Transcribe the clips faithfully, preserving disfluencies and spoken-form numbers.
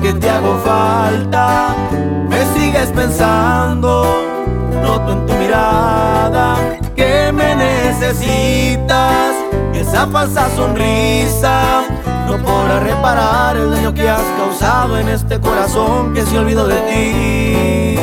que te hago falta. Me sigues pensando, noto en tu mirada que me necesitas. Y esa falsa sonrisa no podrá reparar el daño que has causado en este corazón que se olvidó de ti.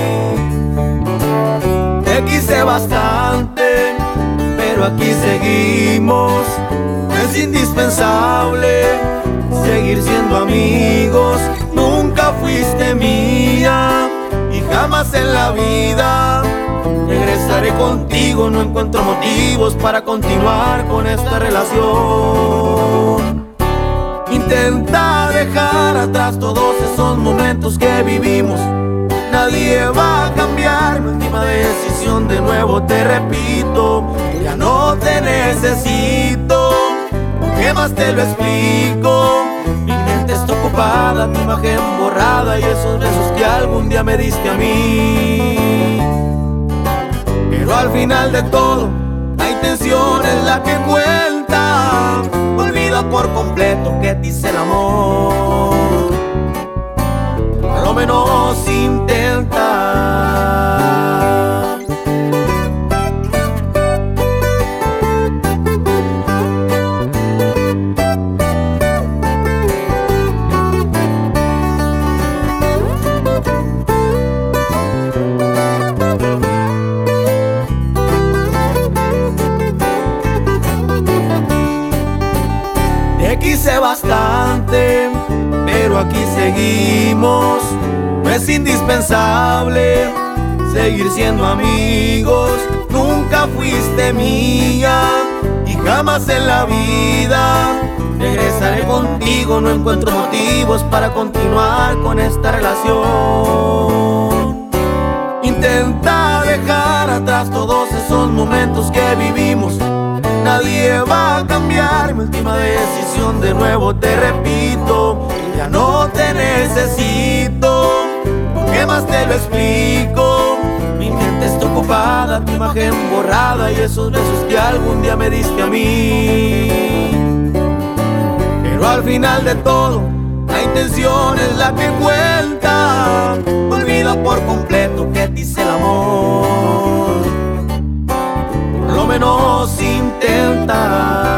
Te quise bastante, pero aquí seguimos. Es indispensable seguir siendo amigos. Nunca fuiste mía y jamás en la vida regresaré contigo. No encuentro motivos para continuar con esta relación. Intenta dejar atrás todos esos momentos que vivimos. Nadie va a cambiar mi última decisión. De nuevo te repito, ya no te necesito. ¿Qué más te lo explico? Mi mente está ocupada, tu imagen borrada y esos besos que algún día me diste a mí. Pero al final de todo, la intención es la que cuenta. Olvida por completo que te hice el amor. Por lo menos intenta. Te quise bastante, pero aquí seguimos. No es indispensable seguir siendo amigos. Nunca fuiste mía y jamás en la vida regresaré contigo. No encuentro motivos para continuar con esta relación. Intenta dejar atrás todos esos momentos que vivimos. Nadie va a cambiar mi última decisión. De nuevo te repito, ya no te necesito. ¿Qué más te lo explico? Mi mente está ocupada, tu imagen borrada y esos besos que algún día me diste a mí. Pero al final de todo, la intención es la que cuenta. Olvida por completo que te hice el amor. Por lo menos intenta.